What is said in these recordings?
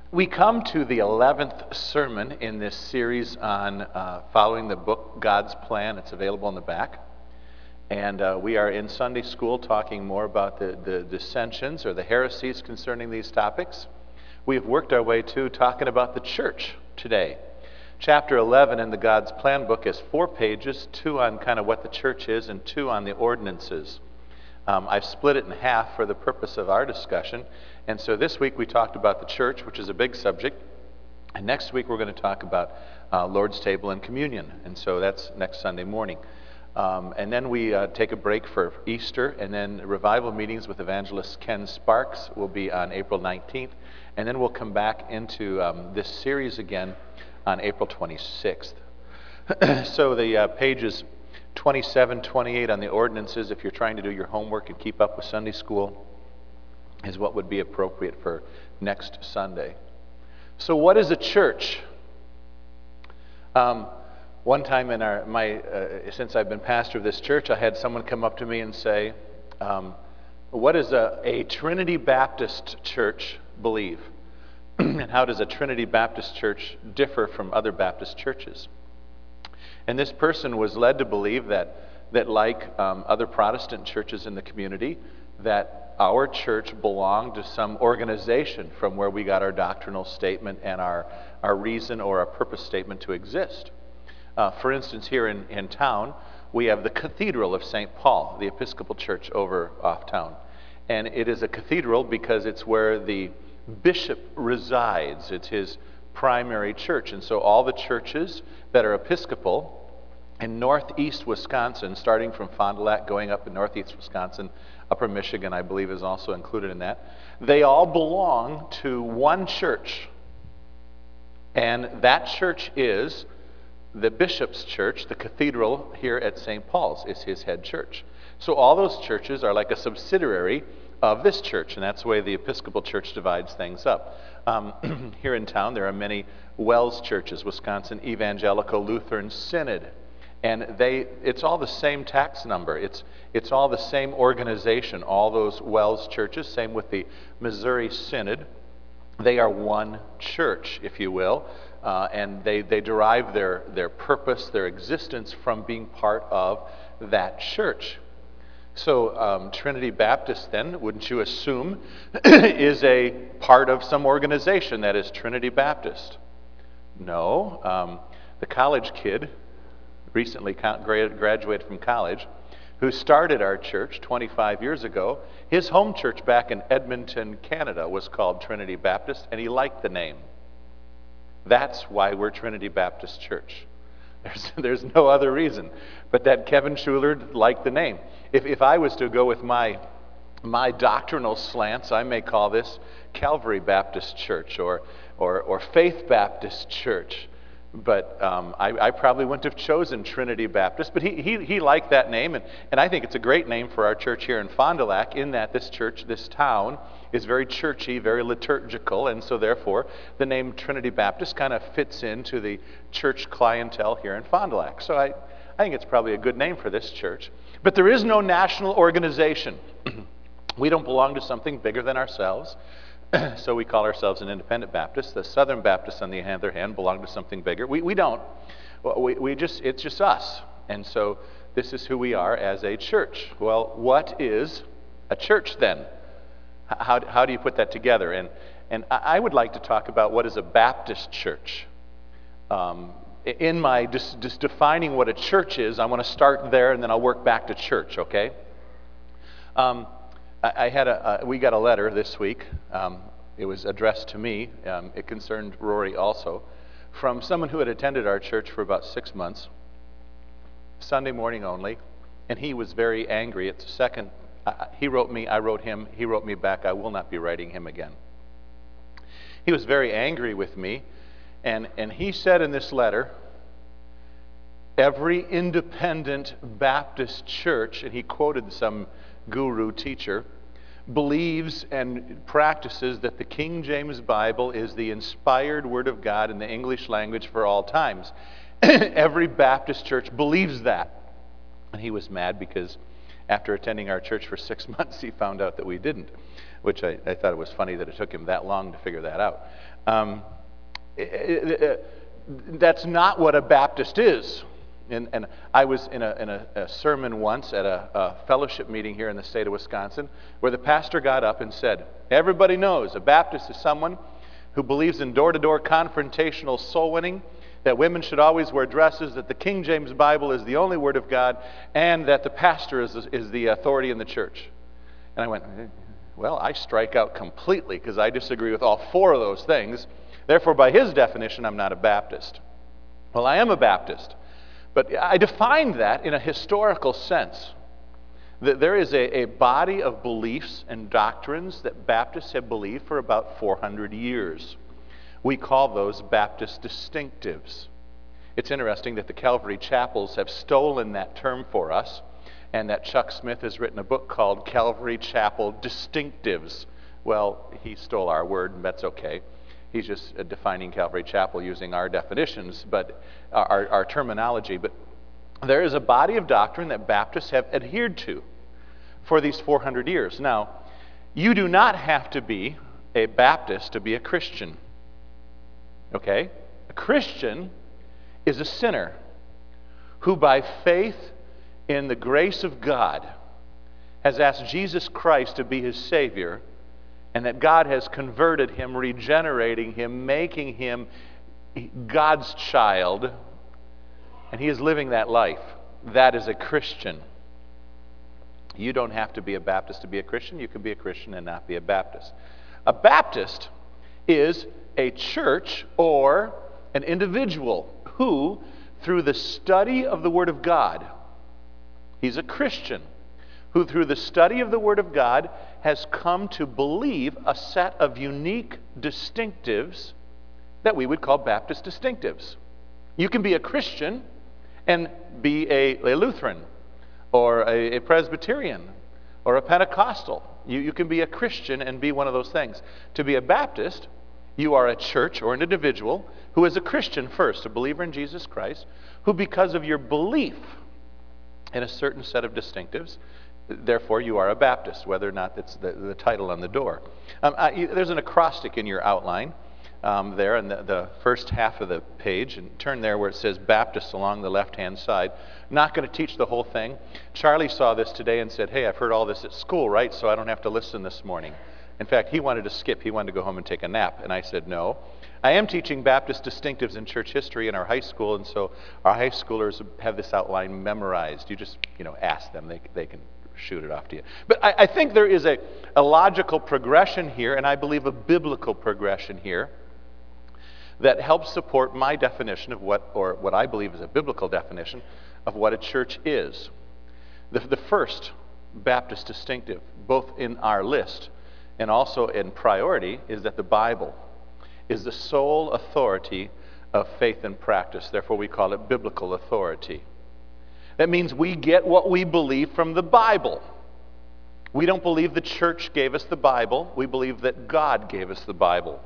We come to the 11th sermon in this series on following the book God's Plan. It's available in the back. And we are in Sunday school talking more about the dissensions or the heresies concerning these topics. We have worked our way to talking about the church today. Chapter 11 in the God's Plan book is 4 pages, 2 on kind of what the church is and 2 on the ordinances. I've split it in half for the purpose of our discussion. And so this week we talked about the church, which is a big subject. And next week we're going to talk about Lord's Table and communion. And so that's next Sunday morning. And then we take a break for Easter. And then revival meetings with evangelist Ken Sparks will be on April 19th. And then we'll come back into this series again on April 26th. So the pages 27, 28 on the ordinances, if you're trying to do your homework and keep up with Sunday school, is what would be appropriate for next Sunday. So what is a church? One time in since I've been pastor of this church, I had someone come up to me and say, what does a Trinity Baptist church believe? And how does a Trinity Baptist church differ from other Baptist churches? And this person was led to believe that like other Protestant churches in the community, that our church belonged to some organization from where we got our doctrinal statement and our reason or our purpose statement to exist. For instance, here in town, we have the Cathedral of St. Paul, the Episcopal Church over off town. And it is a cathedral because it's where the bishop resides. It's his primary church. And so all the churches that are Episcopal in northeast Wisconsin, starting from Fond du Lac, going up in northeast Wisconsin, Upper Michigan, I believe, is also included in that. They all belong to one church. And that church is the bishop's church. The cathedral here at St. Paul's is his head church. So all those churches are like a subsidiary of this church, and that's the way the Episcopal Church divides things up. Here in town, there are many WELS churches, Wisconsin Evangelical Lutheran Synod. And it's all the same tax number. It's all the same organization, all those WELS churches, same with the Missouri Synod. They are one church, if you will, and they derive their purpose, their existence from being part of that church. So Trinity Baptist then, wouldn't you assume, is a part of some organization that is Trinity Baptist? No. The college kid recently graduated from college, who started our church 25 years ago. His home church back in Edmonton, Canada, was called Trinity Baptist, and he liked the name. That's why we're Trinity Baptist Church. There's no other reason, but that Kevin Schuler liked the name. If I was to go with my doctrinal slants, I may call this Calvary Baptist Church or Faith Baptist Church. But I probably wouldn't have chosen Trinity Baptist, but he liked that name, and I think it's a great name for our church here in Fond du Lac, in that this church, this town, is very churchy, very liturgical, and so therefore the name Trinity Baptist kind of fits into the church clientele here in Fond du Lac. So I think it's probably a good name for this church. But there is no national organization. We don't belong to something bigger than ourselves. So we call ourselves an independent Baptist. The Southern Baptists, on the other hand, belong to something bigger. We don't. It's just us. And so this is who we are as a church. Well, what is a church then? How do you put that together? And I would like to talk about what is a Baptist church. In my just defining what a church is, I want to start there and then I'll work back to church, okay? We got a letter this week. It was addressed to me. It concerned Rory also, from someone who had attended our church for about 6 months, Sunday morning only, and he was very angry. It's a second. He wrote me, I wrote him, he wrote me back. I will not be writing him again. He was very angry with me, and he said in this letter, every independent Baptist church, and he quoted some guru teacher, believes and practices that the King James Bible is the inspired Word of God in the English language for all times. Every Baptist church believes that. And he was mad because after attending our church for 6 months, he found out that we didn't, which I thought it was funny that it took him that long to figure that out. That's not what a Baptist is. And I was in a sermon once at a fellowship meeting here in the state of Wisconsin where the pastor got up and said, everybody knows a Baptist is someone who believes in door-to-door confrontational soul winning, that women should always wear dresses, that the King James Bible is the only Word of God, and that the pastor is the authority in the church. And I went, well, I strike out completely because I disagree with all four of those things. Therefore, by his definition, I'm not a Baptist. Well, I am a Baptist. But I defined that in a historical sense. That there is a body of beliefs and doctrines that Baptists have believed for about 400 years. We call those Baptist distinctives. It's interesting that the Calvary Chapels have stolen that term for us, and that Chuck Smith has written a book called Calvary Chapel Distinctives. Well, he stole our word, and that's okay. He's just defining Calvary Chapel using our definitions, but our terminology. But there is a body of doctrine that Baptists have adhered to for these 400 years. Now, you do not have to be a Baptist to be a Christian. Okay? A Christian is a sinner who by faith in the grace of God has asked Jesus Christ to be his Savior, and that God has converted him, regenerating him, making him God's child, and he is living that life. That is a Christian. You don't have to be a Baptist to be a Christian. You can be a Christian and not be a Baptist. A Baptist is a church or an individual who, through the study of the Word of God, he's a Christian who through the study of the Word of God has come to believe a set of unique distinctives that we would call Baptist distinctives. You can be a Christian and be a Lutheran or a Presbyterian or a Pentecostal. You can be a Christian and be one of those things. To be a Baptist, you are a church or an individual who is a Christian first, a believer in Jesus Christ, who because of your belief in a certain set of distinctives, therefore you are a Baptist, whether or not that's the title on the door. There's an acrostic in your outline there in the first half of the page, and turn there where it says Baptist along the left-hand side. Not going to teach the whole thing. Charlie saw this today and said, hey, I've heard all this at school, right? So I don't have to listen this morning. In fact, he wanted to skip. He wanted to go home and take a nap. And I said, no. I am teaching Baptist distinctives in church history in our high school, and so our high schoolers have this outline memorized. You just, ask them. They can shoot it off to you. But I think there is a logical progression here, and I believe a biblical progression here that helps support my definition of what I believe is a biblical definition of what a church is. The first Baptist distinctive, both in our list and also in priority, is that the Bible is the sole authority of faith and practice. Therefore, we call it biblical authority. That means we get what we believe from the Bible. We don't believe the church gave us the Bible. We believe that God gave us the Bible.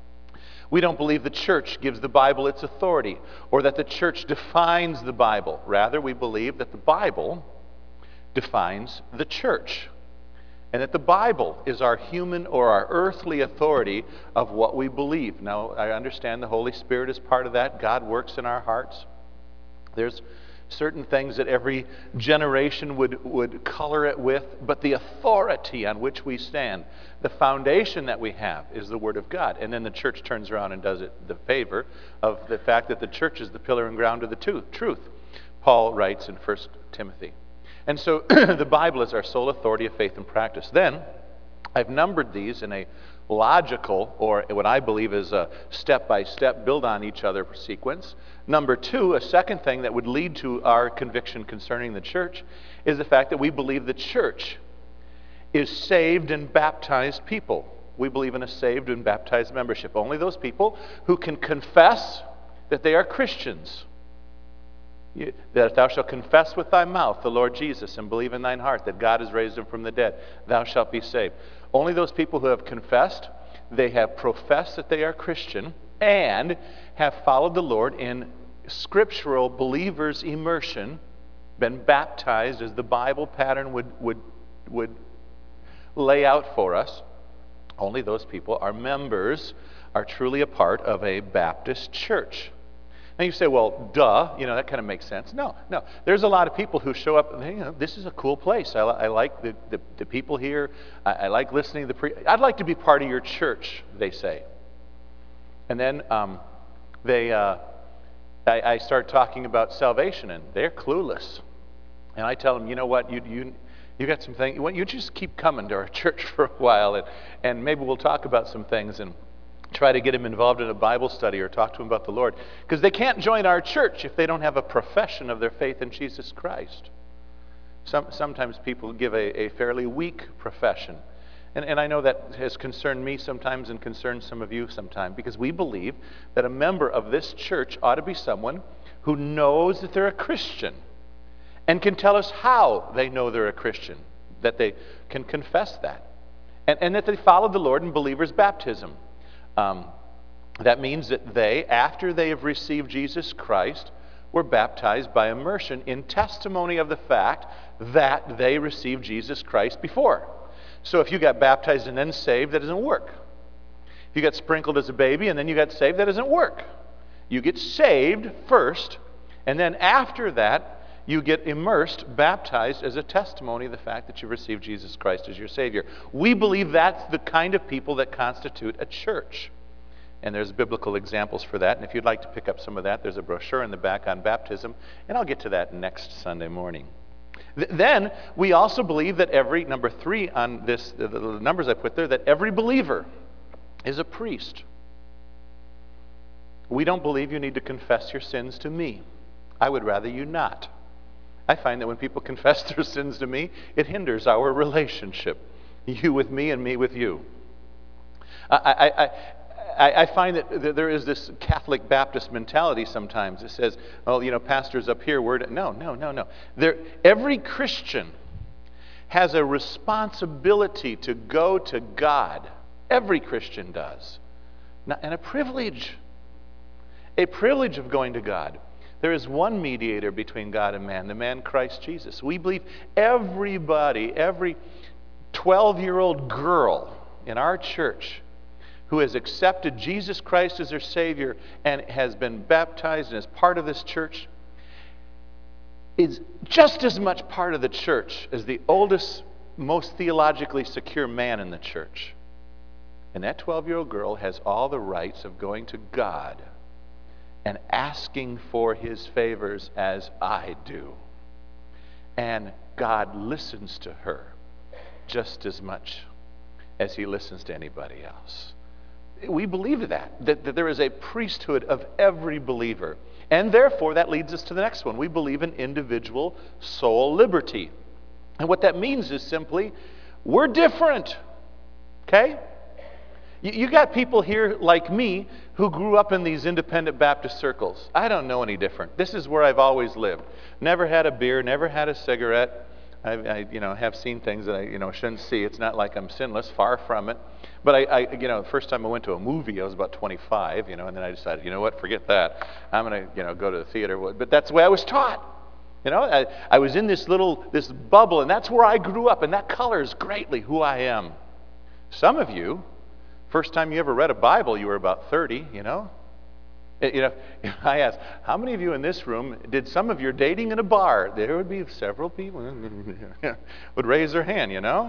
We don't believe the church gives the Bible its authority or that the church defines the Bible. Rather, we believe that the Bible defines the church and that the Bible is our human or our earthly authority of what we believe. Now, I understand the Holy Spirit is part of that. God works in our hearts. There's certain things that every generation would color it with, but the authority on which we stand, the foundation that we have, is the Word of God. And then the church turns around and does it the favor of the fact that the church is the pillar and ground of the truth, Paul writes in 1 Timothy. And so the Bible is our sole authority of faith and practice. Then, I've numbered these in a logical, or what I believe is a step-by-step, build on each other sequence. Number two, a second thing that would lead to our conviction concerning the church is the fact that we believe the church is saved and baptized people. We believe in a saved and baptized membership. Only those people who can confess that they are Christians. That if thou shalt confess with thy mouth the Lord Jesus and believe in thine heart that God has raised him from the dead, thou shalt be saved. Only those people who have confessed, they have professed that they are Christian, and have followed the Lord in scriptural believers' immersion, been baptized as the Bible pattern would lay out for us. Only those people are members are truly a part of a Baptist church. Now you say, well, duh, that kind of makes sense. No. There's a lot of people who show up and they, this is a cool place. I like the people here. I like listening to I'd like to be part of your church, they say. And then I start talking about salvation, and they're clueless. And I tell them, you know what, you got some things, you just keep coming to our church for a while, and maybe we'll talk about some things and try to get them involved in a Bible study or talk to them about the Lord. Because they can't join our church if they don't have a profession of their faith in Jesus Christ. Sometimes people give a fairly weak profession. And I know that has concerned me sometimes and concerns some of you sometimes, because we believe that a member of this church ought to be someone who knows that they're a Christian and can tell us how they know they're a Christian, that they can confess that, and that they follow the Lord in believer's baptism. That means that they, after they have received Jesus Christ, were baptized by immersion in testimony of the fact that they received Jesus Christ before. So if you got baptized and then saved, that doesn't work. If you got sprinkled as a baby and then you got saved, that doesn't work. You get saved first, and then after that, you get immersed, baptized as a testimony of the fact that you received Jesus Christ as your Savior. We believe that's the kind of people that constitute a church. And there's biblical examples for that. And if you'd like to pick up some of that, there's a brochure in the back on baptism. And I'll get to that next Sunday morning. Then we also believe that number 3 on this, the numbers I put there, that every believer is a priest. We don't believe you need to confess your sins to me. I would rather you not. I find that when people confess their sins to me, it hinders our relationship. You with me and me with you. I find that there is this Catholic Baptist mentality sometimes. It says, well, pastors up here, no. Every Christian has a responsibility to go to God. Every Christian does. And a privilege of going to God. There is one mediator between God and man, the man Christ Jesus. We believe everybody, every 12-year-old girl in our church who has accepted Jesus Christ as their Savior and has been baptized and is part of this church is just as much part of the church as the oldest, most theologically secure man in the church. And that 12-year-old girl has all the rights of going to God and asking for His favors as I do. And God listens to her just as much as He listens to anybody else. We believe that there is a priesthood of every believer. And therefore, that leads us to the next one. We believe in individual soul liberty. And what that means is simply, we're different. Okay? You got people here like me who grew up in these independent Baptist circles. I don't know any different. This is where I've always lived. Never had a beer, never had a cigarette. I have seen things that I shouldn't see. It's not like I'm sinless, far from it. But the first time I went to a movie, I was about 25, and then I decided, what, forget that. I'm going to go to the theater. But that's the way I was taught. I was in this bubble, and that's where I grew up, and that colors greatly who I am. Some of you, first time you ever read a Bible, you were about 30, I asked, how many of you in this room did some of your dating in a bar? There would be several people would raise their hand,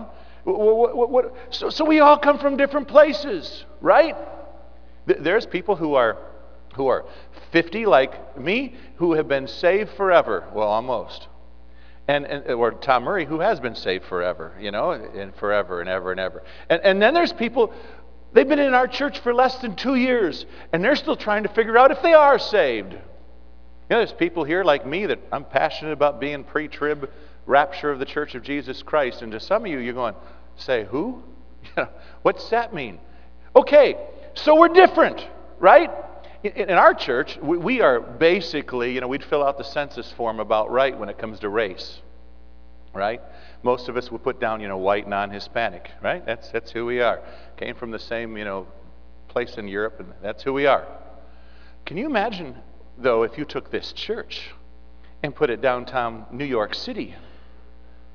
So we all come from different places, right? There's people who are 50 like me who have been saved forever. Well, almost. Or Tom Murray, who has been saved forever, and forever and ever and ever. And then there's people, they've been in our church for less than 2 years, and they're still trying to figure out if they are saved. There's people here like me that I'm passionate about being pre-trib rapture of the Church of Jesus Christ. And to some of you, you're going, say who? What's that mean? Okay, so we're different, right? In our church, we are basically, we'd fill out the census form about right when it comes to race, right? Most of us would put down, white, non-Hispanic, right? That's who we are. Came from the same, place in Europe, and that's who we are. Can you imagine, though, if you took this church and put it downtown New York City?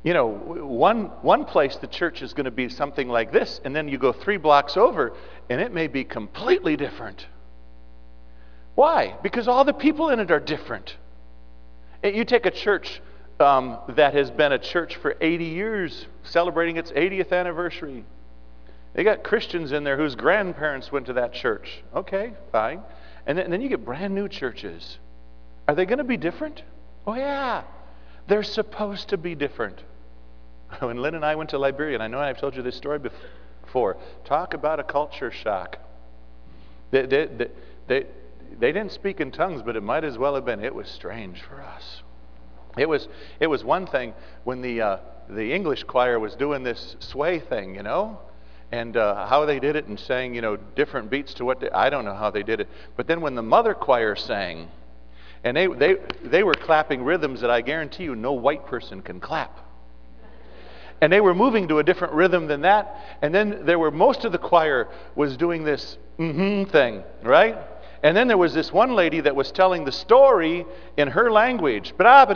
You know, one place the church is going to be something like this, and then you go 3 blocks over, and it may be completely different. Why? Because all the people in it are different. You take a church that has been a church for 80 years, celebrating its 80th anniversary. They got Christians in there whose grandparents went to that church. Okay, fine. And then you get brand new churches. Are they going to be different? Oh, yeah. They're supposed to be different. When Lynn and I went to Liberia, and I know I've told you this story before, talk about a culture shock. They didn't speak in tongues, but it might as well have been. It was strange for us. It was one thing when the English choir was doing this sway thing, you know, and how they did it and sang, you know, different beats to what I don't know how they did it. But then when the mother choir sang, and they were clapping rhythms that I guarantee you no white person can clap. And they were moving to a different rhythm than that. And then most of the choir was doing this thing, right? And then there was this one lady that was telling the story in her language.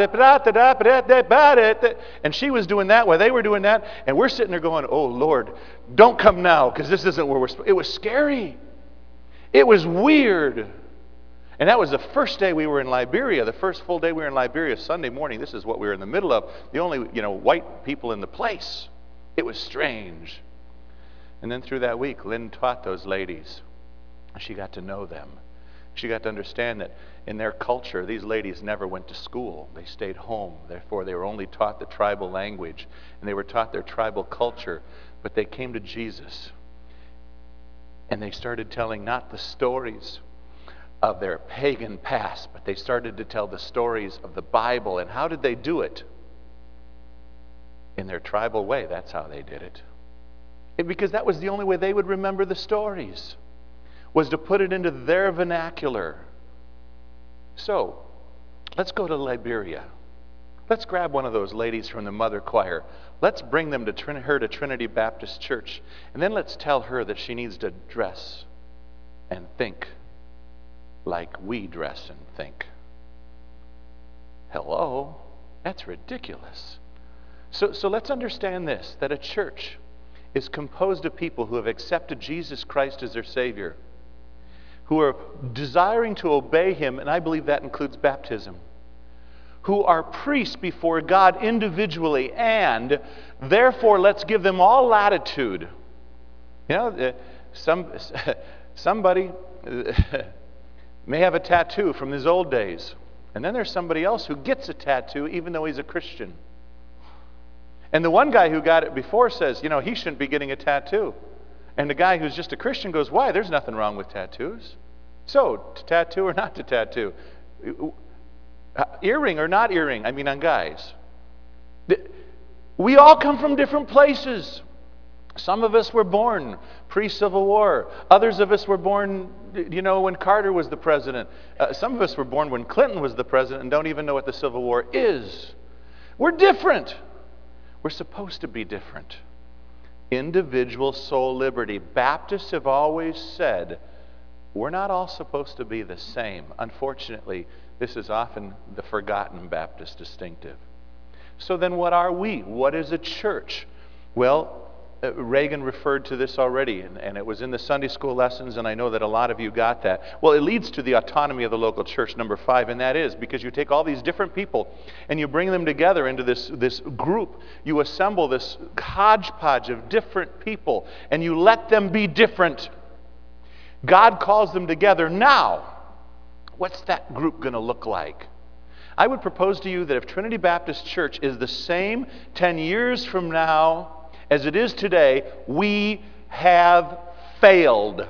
And she was doing that while they were doing that. And we're sitting there going, oh, Lord, don't come now, because this isn't where we're supposed to. It was scary. It was weird. And that was the first day we were in Liberia, the first full day we were in Liberia, Sunday morning. This is what we were in the middle of. The only, white people in the place. It was strange. And then through that week, Lynn taught those ladies. She got to know them. She got to understand that in their culture, these ladies never went to school. They stayed home. Therefore, they were only taught the tribal language, and they were taught their tribal culture. But they came to Jesus, and they started telling not the stories of their pagan past, but they started to tell the stories of the Bible. And how did they do it? In their tribal way. That's how they did it. Because that was the only way they would remember the stories, was to put it into their vernacular. So, let's go to Liberia. Let's grab one of those ladies from the mother choir. Let's bring them to her to Trinity Baptist Church. And then let's tell her that she needs to dress and think like we dress and think. Hello? That's ridiculous. So let's understand this, that a church is composed of people who have accepted Jesus Christ as their Savior, who are desiring to obey Him, and I believe that includes baptism, who are priests before God individually, and therefore let's give them all latitude. Somebody may have a tattoo from his old days, and then there's somebody else who gets a tattoo even though he's a Christian. And the one guy who got it before says, he shouldn't be getting a tattoo. And the guy who's just a Christian goes, why? There's nothing wrong with tattoos. So, to tattoo or not to tattoo? Earring or not earring? I mean, on guys. We all come from different places. Some of us were born pre-Civil War. Others of us were born, when Carter was the president. Some of us were born when Clinton was the president and don't even know what the Civil War is. We're different. We're supposed to be different. Individual soul liberty. Baptists have always said, we're not all supposed to be the same. Unfortunately, this is often the forgotten Baptist distinctive. So then what are we? What is a church? Well, Reagan referred to this already, and it was in the Sunday school lessons, and I know that a lot of you got that. Well, it leads to the autonomy of the local church, number 5, and that is because you take all these different people and you bring them together into this group. You assemble this hodgepodge of different people, and you let them be different. God calls them together. Now, what's that group going to look like? I would propose to you that if Trinity Baptist Church is the same 10 years from now as it is today, we have failed.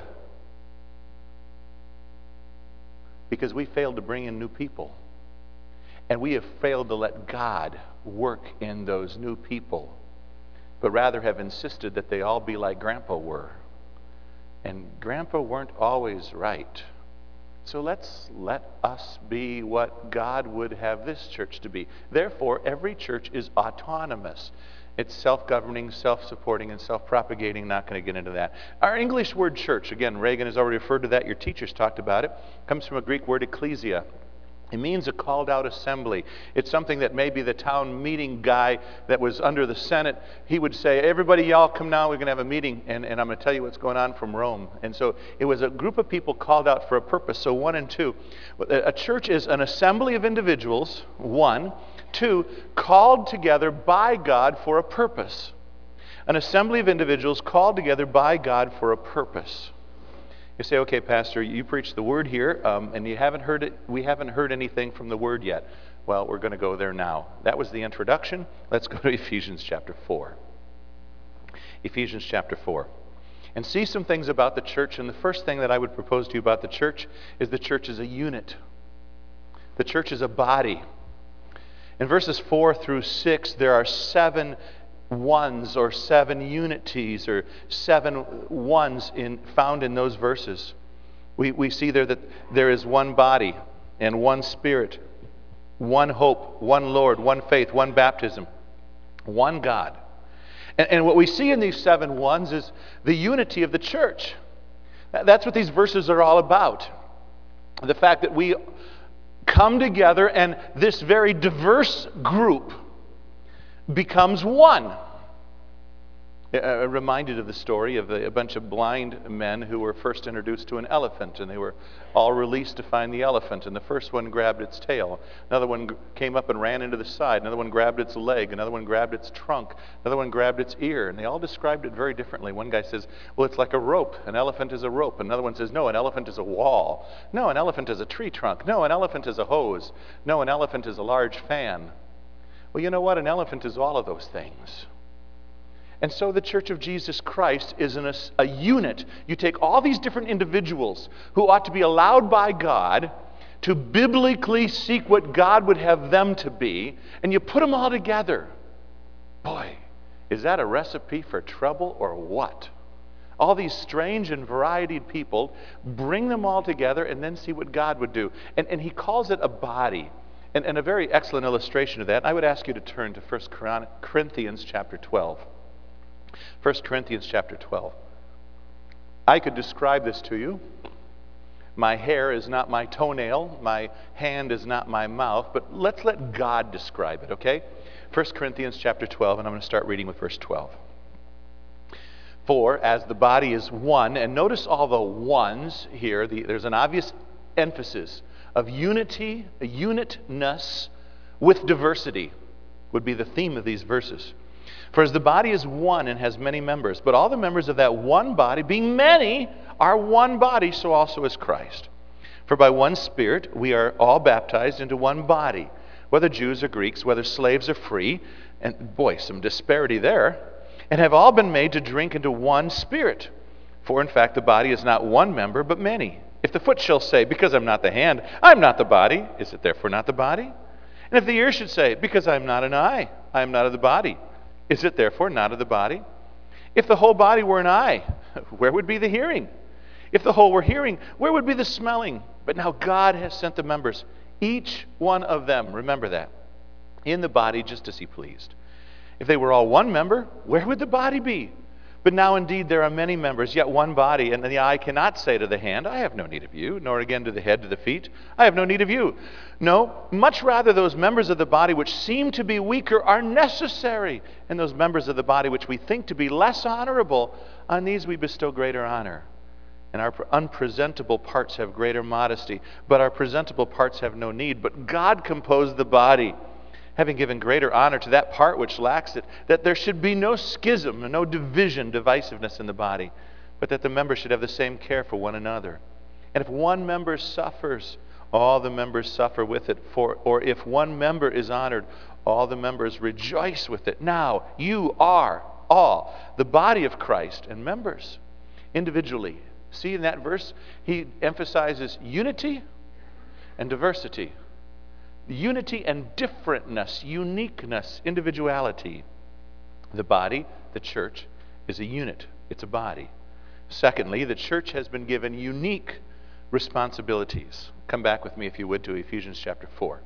Because we failed to bring in new people. And we have failed to let God work in those new people, but rather have insisted that they all be like Grandpa were. And Grandpa weren't always right. So let's let us be what God would have this church to be. Therefore, every church is autonomous. It's self-governing, self-supporting, and self-propagating. Not going to get into that. Our English word church, again, Reagan has already referred to that. Your teachers talked about it. Comes from a Greek word, ecclesia. It means a called out assembly. It's something that maybe the town meeting guy that was under the Senate, he would say, everybody y'all come now, we're going to have a meeting, and I'm going to tell you what's going on from Rome. And so it was a group of people called out for a purpose. So 1 and 2. A church is an assembly of individuals, 1. 2, called together by God for a purpose. An assembly of individuals called together by God for a purpose. You say, okay, Pastor, you preach the word here, and we haven't heard anything from the word yet. Well, we're going to go there now. That was the introduction. Let's go to Ephesians chapter 4. Ephesians chapter 4. And see some things about the church. And the first thing that I would propose to you about the church is the church is a unit. The church is a body. In verses 4 through 6, there are 7 ones or 7 unities or 7 ones found in those verses. We see there that there is one body and one Spirit, one hope, one Lord, one faith, one baptism, one God. And what we see in these 7 ones is the unity of the church. That's what these verses are all about. The fact that we come together and this very diverse group becomes one. I'm reminded of the story of a bunch of blind men who were first introduced to an elephant, and they were all released to find the elephant. And the first one grabbed its tail. Another one came up and ran into the side. Another one grabbed its leg. Another one grabbed its trunk. Another one grabbed its ear. And they all described it very differently. One guy says, well, it's like a rope. An elephant is a rope. Another one says, no, an elephant is a wall. No, an elephant is a tree trunk. No, an elephant is a hose. No, an elephant is a large fan. Well, you know what? An elephant is all of those things. And so the Church of Jesus Christ is a unit. You take all these different individuals who ought to be allowed by God to biblically seek what God would have them to be, and you put them all together. Boy, is that a recipe for trouble or what? All these strange and varied people, bring them all together and then see what God would do. And he calls it a body. And a very excellent illustration of that, I would ask you to turn to 1 Corinthians chapter 12. 1 Corinthians chapter 12. I could describe this to you. My hair is not my toenail. My hand is not my mouth. But let's let God describe it, okay? 1 Corinthians chapter 12, and I'm going to start reading with verse 12. For as the body is one, and notice all the ones here, there's an obvious emphasis of unity, a unitness with diversity would be the theme of these verses. For as the body is one and has many members, but all the members of that one body, being many, are one body, so also is Christ. For by one Spirit we are all baptized into one body, whether Jews or Greeks, whether slaves or free, and boy, some disparity there, and have all been made to drink into one Spirit. For in fact the body is not one member, but many. If the foot shall say, because I'm not the hand, I'm not the body, is it therefore not the body? And if the ear should say, because I'm not an eye, I am not of the body, is it therefore not of the body? If the whole body were an eye, where would be the hearing? If the whole were hearing, where would be the smelling? But now God has sent the members, each one of them, remember that, in the body just as he pleased. If they were all one member, where would the body be? But now indeed there are many members, yet one body, and the eye cannot say to the hand, I have no need of you, nor again to the head, to the feet, I have no need of you. No, much rather those members of the body which seem to be weaker are necessary, and those members of the body which we think to be less honorable, on these we bestow greater honor. And our unpresentable parts have greater modesty, but our presentable parts have no need. But God composed the body, having given greater honor to that part which lacks it, that there should be no schism and no division, divisiveness in the body, but that the members should have the same care for one another. And if one member suffers, all the members suffer with it. Or if one member is honored, all the members rejoice with it. Now, you are all the body of Christ and members individually. See in that verse, he emphasizes unity and diversity. Unity and differentness, uniqueness, individuality. The body, the church, is a unit. It's a body. Secondly, the church has been given unique responsibilities. Come back with me, if you would, to Ephesians chapter 4.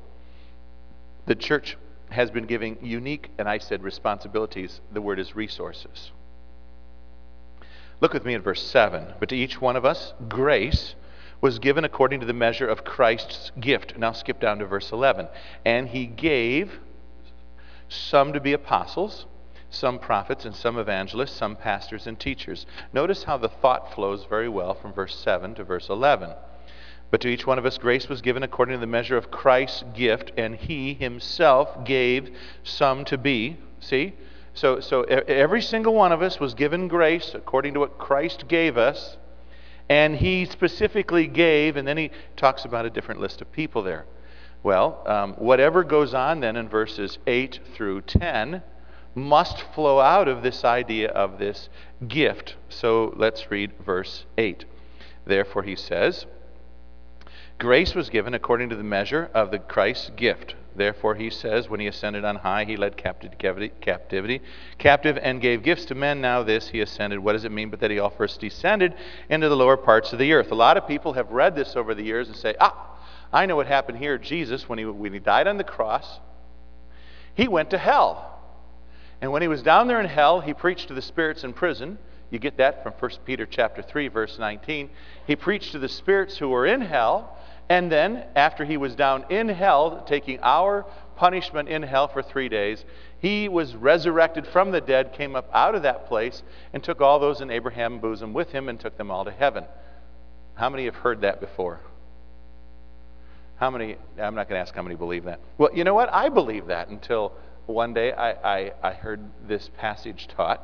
The church has been given unique, and I said responsibilities. The word is resources. Look with me at verse 7. But to each one of us, grace was given according to the measure of Christ's gift. Now skip down to verse 11. And he gave some to be apostles, some prophets, and some evangelists, some pastors and teachers. Notice how the thought flows very well from verse 7 to verse 11. But to each one of us grace was given according to the measure of Christ's gift, and he himself gave some to be. See? So every single one of us was given grace according to what Christ gave us, and he specifically gave, and then he talks about a different list of people there. Well, whatever goes on then in verses 8 through 10 must flow out of this idea of this gift. So let's read verse 8. Therefore he says, grace was given according to the measure of the Christ's gift. Therefore he says, when he ascended on high, he led captive and gave gifts to men. Now this he ascended. What does it mean? But that he all first descended into the lower parts of the earth. A lot of people have read this over the years and say, I know what happened here. Jesus, when he died on the cross, he went to hell. And when he was down there in hell, he preached to the spirits in prison. You get that from 1 Peter chapter 3, verse 19. He preached to the spirits who were in hell. And then, after he was down in hell, taking our punishment in hell for 3 days, he was resurrected from the dead, came up out of that place, and took all those in Abraham's bosom with him and took them all to heaven. How many have heard that before? How many? I'm not going to ask how many believe that. Well, you know what? I believe that until one day I heard this passage taught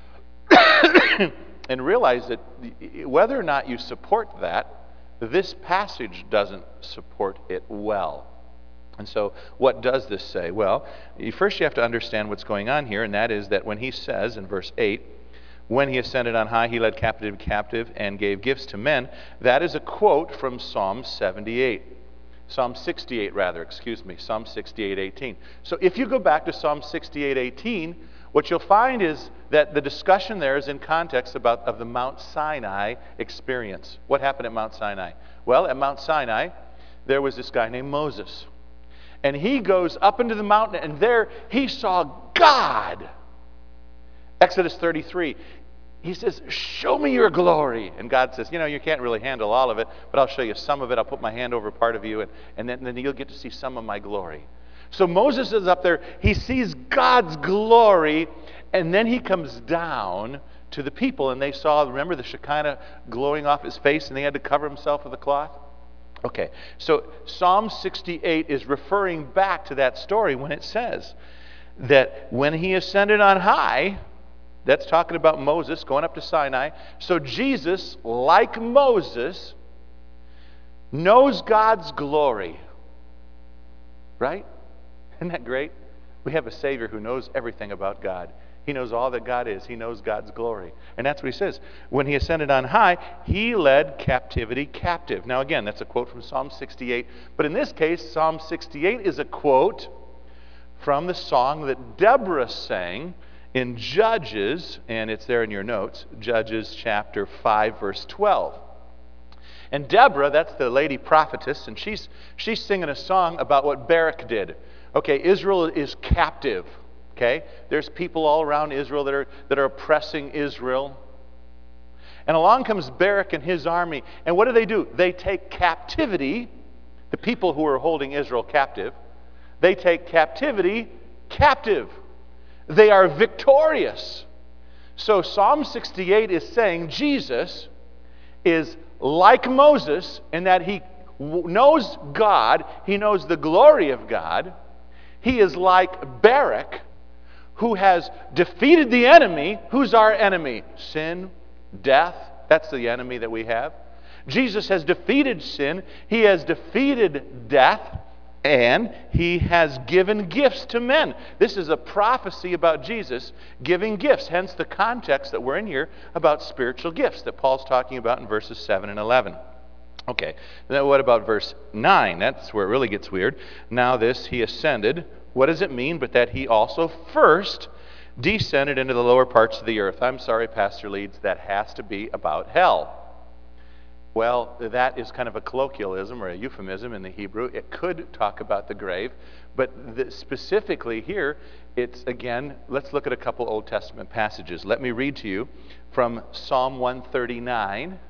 and realized that whether or not you support that, this passage doesn't support it well. And so what does this say? Well, first you have to understand what's going on here, and that is that when he says in verse 8, when he ascended on high, he led captive and gave gifts to men, that is a quote from Psalm 78. Psalm 68:18. So if you go back to Psalm 68:18, what you'll find is that the discussion there is in context of the Mount Sinai experience. What happened at Mount Sinai? Well, at Mount Sinai, there was this guy named Moses. And he goes up into the mountain, and there he saw God. Exodus 33. He says, show me your glory. And God says, you can't really handle all of it, but I'll show you some of it. I'll put my hand over part of you, and then you'll get to see some of my glory. So Moses is up there. He sees God's glory, and then he comes down to the people, and they saw, remember, the Shekinah glowing off his face, and they had to cover himself with a cloth? Okay, so Psalm 68 is referring back to that story when it says that when he ascended on high, that's talking about Moses going up to Sinai. So Jesus, like Moses, knows God's glory. Right? Isn't that great? We have a Savior who knows everything about God. He knows all that God is. He knows God's glory. And that's what he says. When he ascended on high, he led captivity captive. Now again, that's a quote from Psalm 68. But in this case, Psalm 68 is a quote from the song that Deborah sang in Judges, and it's there in your notes, Judges chapter 5, verse 12. And Deborah, that's the lady prophetess, and she's singing a song about what Barak did. Okay, Israel is captive. Okay, there's people all around Israel that are oppressing Israel. And along comes Barak and his army, and what do? They take captivity, the people who are holding Israel captive, they take captivity captive. They are victorious. So Psalm 68 is saying Jesus is like Moses in that he knows God, he knows the glory of God. He is like Barak, who has defeated the enemy. Who's our enemy? Sin, death. That's the enemy that we have. Jesus has defeated sin. He has defeated death. And he has given gifts to men. This is a prophecy about Jesus giving gifts. Hence the context that we're in here about spiritual gifts that Paul's talking about in verses 7 and 11. Okay, now what about verse 9? That's where it really gets weird. Now this, he ascended. What does it mean? But that he also first descended into the lower parts of the earth. I'm sorry, Pastor Leeds, that has to be about hell. Well, that is kind of a colloquialism or a euphemism in the Hebrew. It could talk about the grave, but specifically here, it's, again, let's look at a couple Old Testament passages. Let me read to you from Psalm 139.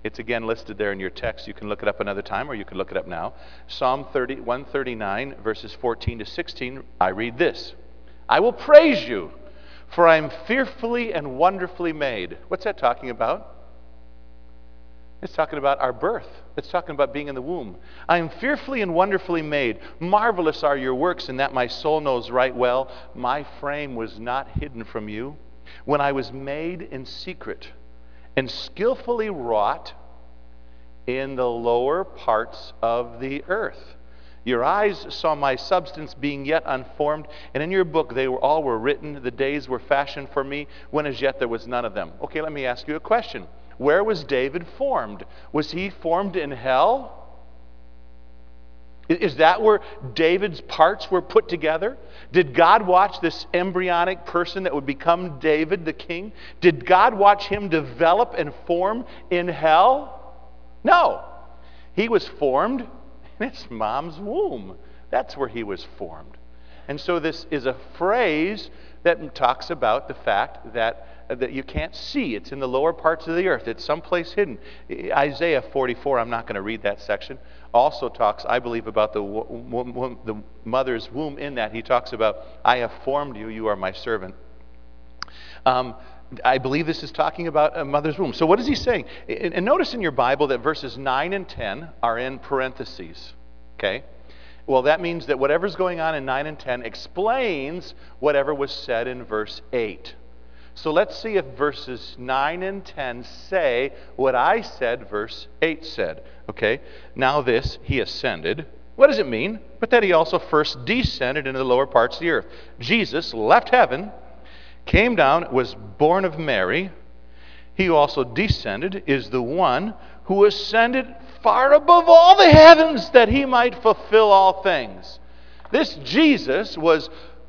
It's again listed there in your text. You can look it up another time, or you can look it up now. Psalm 139, verses 14 to 16, I read this. I will praise you, for I am fearfully and wonderfully made. What's that talking about? It's talking about our birth. It's talking about being in the womb. I am fearfully and wonderfully made. Marvelous are your works, in that my soul knows right well. My frame was not hidden from you when I was made in secret and skillfully wrought in the lower parts of the earth. Your eyes saw my substance being yet unformed, and in your book they all were written. The days were fashioned for me, when as yet there was none of them. Okay, let me ask you a question. Where was David formed? Was he formed in hell? Is that where David's parts were put together? Did God watch this embryonic person that would become David the king? Did God watch him develop and form in hell? No. He was formed in his mom's womb. That's where he was formed. And so this is a phrase that talks about the fact that you can't see. It's in the lower parts of the earth. It's someplace hidden. Isaiah 44, I'm not going to read that section, also talks, I believe, about the mother's womb in that. He talks about, I have formed you, you are my servant. I believe this is talking about a mother's womb. So what is he saying? And notice in your Bible that verses 9 and 10 are in parentheses. Okay? Well, that means that whatever's going on in 9 and 10 explains whatever was said in verse 8. So let's see if verses 9 and 10 say what I said verse 8 said. Okay? Now this, he ascended. What does it mean? But that he also first descended into the lower parts of the earth. Jesus left heaven, came down, was born of Mary. He who also descended is the one who ascended far above all the heavens that he might fulfill all things. This Jesus was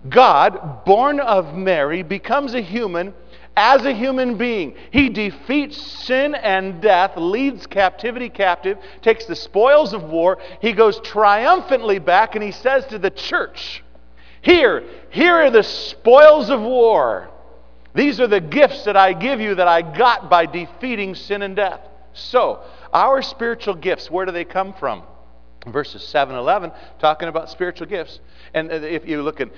God, born of Mary, becomes a human as a human being. He defeats sin and death, leads captivity captive, takes the spoils of war. He goes triumphantly back and he says to the church, here are the spoils of war. These are the gifts that I give you that I got by defeating sin and death. So, our spiritual gifts, where do they come from? Verses 7 and 11, talking about spiritual gifts. And if you look at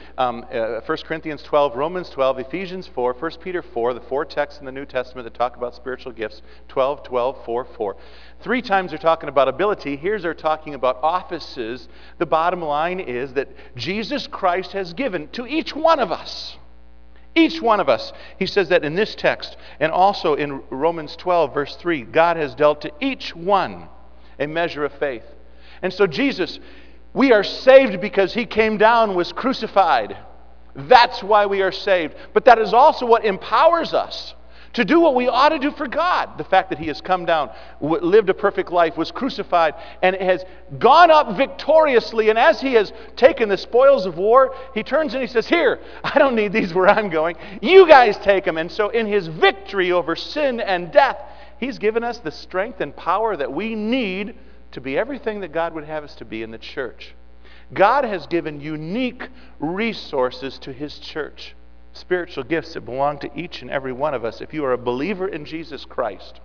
1 Corinthians 12, Romans 12, Ephesians 4, 1 Peter 4, the four texts in the New Testament that talk about spiritual gifts, 12, 12, 4, 4. 3 times they're talking about ability. Here's they're talking about offices. The bottom line is that Jesus Christ has given to each one of us. Each one of us. He says that in this text. And also in Romans 12, verse 3, God has dealt to each one a measure of faith. And so Jesus, we are saved because he came down, was crucified. That's why we are saved. But that is also what empowers us to do what we ought to do for God. The fact that he has come down, lived a perfect life, was crucified, and has gone up victoriously. And as he has taken the spoils of war, he turns and he says, here, I don't need these where I'm going. You guys take them. And so in his victory over sin and death, he's given us the strength and power that we need to be everything that God would have us to be in the church. God has given unique resources to his church. Spiritual gifts that belong to each and every one of us. If you are a believer in Jesus Christ,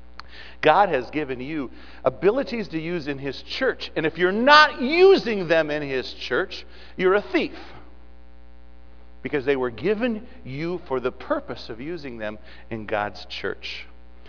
God has given you abilities to use in his church. And if you're not using them in his church, you're a thief. Because they were given you for the purpose of using them in God's church.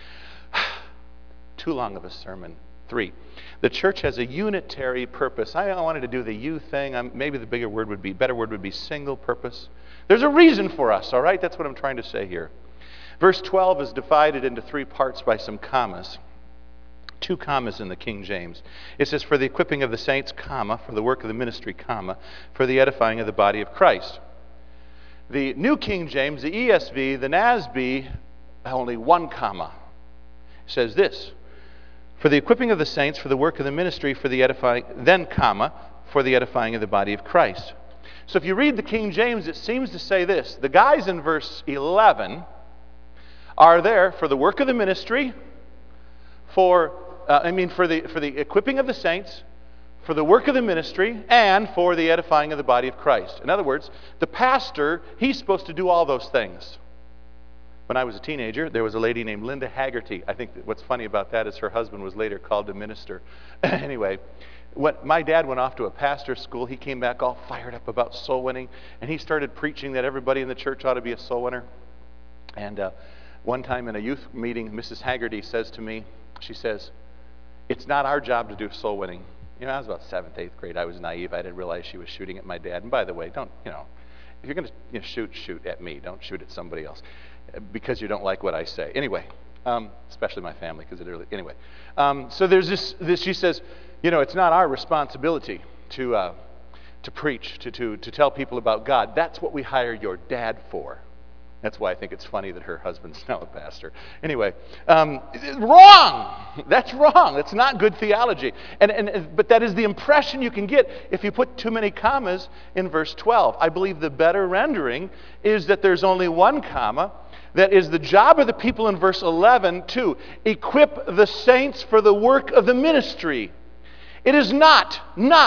Too long of a sermon. 3, the church has a unitary purpose. I wanted to do the you thing. Maybe the better word would be single purpose. There's a reason for us, all right? That's what I'm trying to say here. Verse 12 is divided into 3 parts by some commas. 2 commas in the King James. It says, for the equipping of the saints, comma, for the work of the ministry, comma, for the edifying of the body of Christ. The New King James, the ESV, the NASB, only 1 comma. It says this, for the equipping of the saints, for the work of the ministry, for the edifying, then comma, for the edifying of the body of Christ. So if you read the King James, it seems to say this. The guys in verse 11 are there for the work of the ministry, for the equipping of the saints, for the work of the ministry, and for the edifying of the body of Christ. In other words, the pastor, he's supposed to do all those things. When I was a teenager, there was a lady named Linda Haggerty. I think that what's funny about that is her husband was later called to minister. Anyway, when my dad went off to a pastor's school, he came back all fired up about soul winning, and he started preaching that everybody in the church ought to be a soul winner. And one time in a youth meeting, Mrs. Haggerty says to me, she says, "It's not our job to do soul winning." You know, I was about 7th, 8th grade. I was naive. I didn't realize she was shooting at my dad. And by the way, don't, if you're going to shoot at me. Don't shoot at somebody else because you don't like what I say. Anyway, especially my family, because it really, anyway. So there's this, she says, it's not our responsibility to preach, to tell people about God. That's what we hire your dad for. That's why I think it's funny that her husband's now a pastor. Anyway, wrong! That's wrong. That's not good theology. But that is the impression you can get if you put too many commas in verse 12. I believe the better rendering is that there's only one comma. That is the job of the people in verse 11 to equip the saints for the work of the ministry. It is not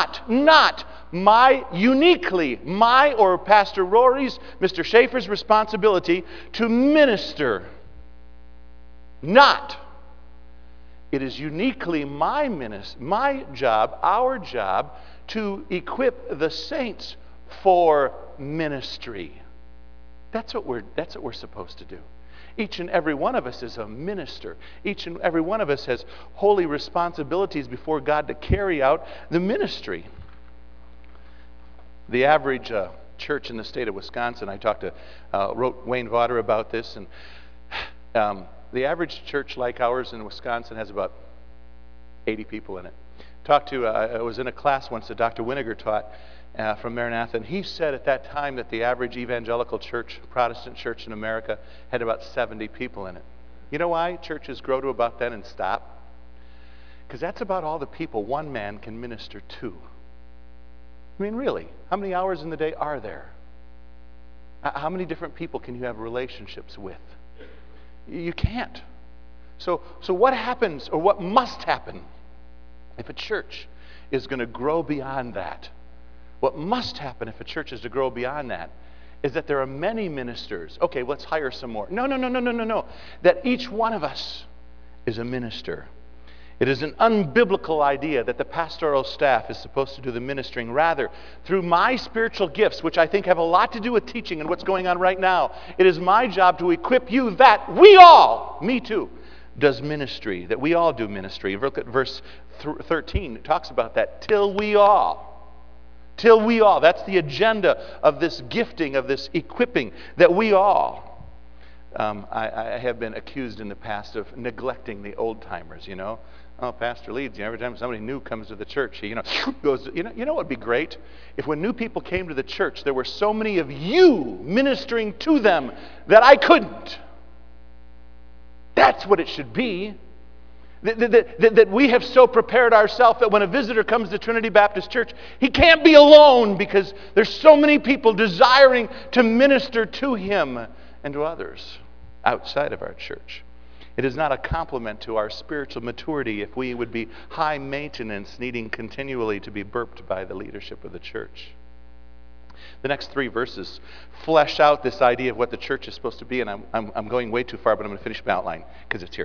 my or Pastor Rory's, Mr. Schaefer's responsibility to minister. Not. It is uniquely my job, our job, to equip the saints for ministry. That's what we're supposed to do. Each and every one of us is a minister. Each and every one of us has holy responsibilities before God to carry out the ministry. The average church in the state of Wisconsin, I wrote Wayne Vaughter about this, and the average church like ours in Wisconsin has about 80 people in it. I was in a class once that Dr. Winiger taught from Maranatha, and he said at that time that the average evangelical church, Protestant church in America, had about 70 people in it. You know why churches grow to about then and stop? Because that's about all the people one man can minister to. I mean, really, how many hours in the day are there? How many different people can you have relationships with? You can't. So what happens, or what must happen, if a church is going to grow beyond that? What must happen if a church is to grow beyond that is that there are many ministers. Okay, let's hire some more. No. That each one of us is a minister. It is an unbiblical idea that the pastoral staff is supposed to do the ministering. Rather, through my spiritual gifts, which I think have a lot to do with teaching and what's going on right now, it is my job to equip you that we all, me too, does ministry, that we all do ministry. Look at verse 13. It talks about that. Till we all. That's the agenda of this gifting, of this equipping, that we all. I have been accused in the past of neglecting the old-timers, Oh, Pastor Leeds, every time somebody new comes to the church, he goes, you know what would be great? If when new people came to the church, there were so many of you ministering to them that I couldn't. That's what it should be. That we have so prepared ourselves that when a visitor comes to Trinity Baptist Church, he can't be alone because there's so many people desiring to minister to him and to others outside of our church. It is not a compliment to our spiritual maturity if we would be high maintenance, needing continually to be burped by the leadership of the church. The next 3 verses flesh out this idea of what the church is supposed to be, and I'm going way too far, but I'm going to finish my outline because it's here.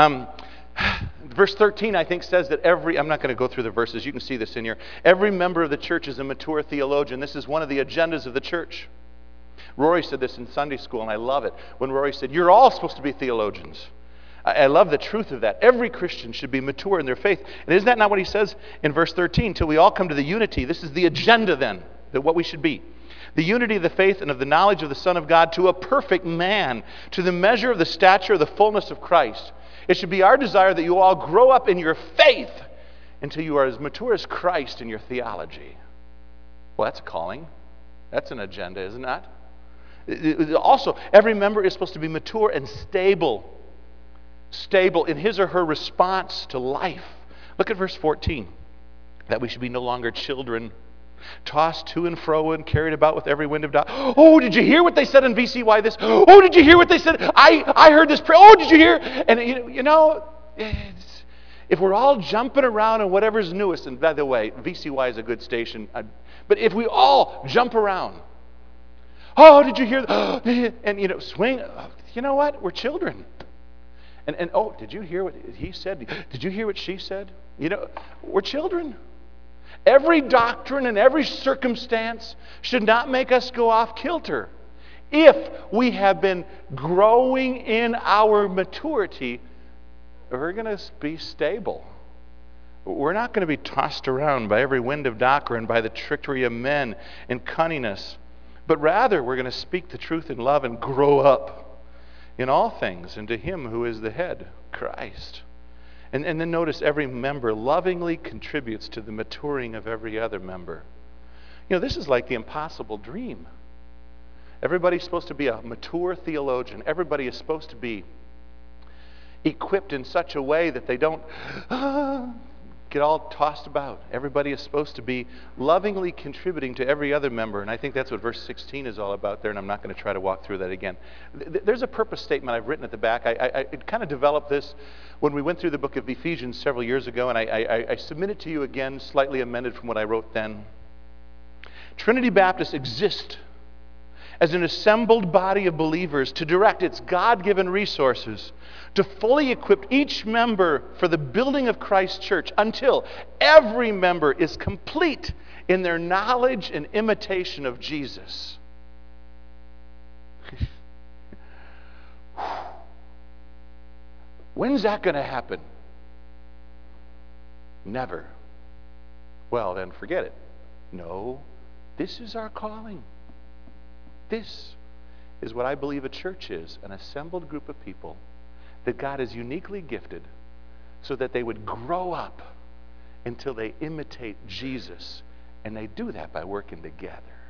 Verse 13, I think, says that I'm not going to go through the verses, you can see this in here. Every member of the church is a mature theologian. This is one of the agendas of the church. Rory said this in Sunday school, and I love it, when Rory said, you're all supposed to be theologians. I love the truth of that. Every Christian should be mature in their faith. And isn't that not what he says in verse 13? Till we all come to the unity. This is the agenda then, that what we should be. The unity of the faith and of the knowledge of the Son of God, to a perfect man, to the measure of the stature of the fullness of Christ. It should be our desire that you all grow up in your faith until you are as mature as Christ in your theology. Well, that's a calling. That's an agenda, isn't it? Also, every member is supposed to be mature and stable. Stable in his or her response to life. Look at verse 14. That we should be no longer children, tossed to and fro and carried about with every wind of doctrine. Oh, did you hear what they said in VCY this? Oh, did you hear what they said? I heard this prayer. Oh, did you hear? And if we're all jumping around on whatever's newest, and by the way, VCY is a good station, but if we all jump around, oh, did you hear? And swing. you know what? We're children. And oh, did you hear what he said? Did you hear what she said? You know, we're children. Every doctrine and every circumstance should not make us go off kilter. If we have been growing in our maturity, we're going to be stable. We're not going to be tossed around by every wind of doctrine, by the trickery of men and cunningness, but rather we're going to speak the truth in love and grow up in all things into Him who is the head, Christ. And then notice every member lovingly contributes to the maturing of every other member. You know, this is like the impossible dream. Everybody's supposed to be a mature theologian. Everybody is supposed to be equipped in such a way that they don't get all tossed about. Everybody is supposed to be lovingly contributing to every other member, and I think that's what verse 16 is all about there, and I'm not going to try to walk through that again. There's a purpose statement I've written at the back. I kind of developed this when we went through the book of Ephesians several years ago, and I submit it to you again, slightly amended from what I wrote then. Trinity Baptist exists as an assembled body of believers to direct its God-given resources to fully equip each member for the building of Christ's church until every member is complete in their knowledge and imitation of Jesus. When's that going to happen? Never. Well, then forget it. No, this is our calling. This is what I believe a church is, an assembled group of people that God has uniquely gifted so that they would grow up until they imitate Jesus. And they do that by working together.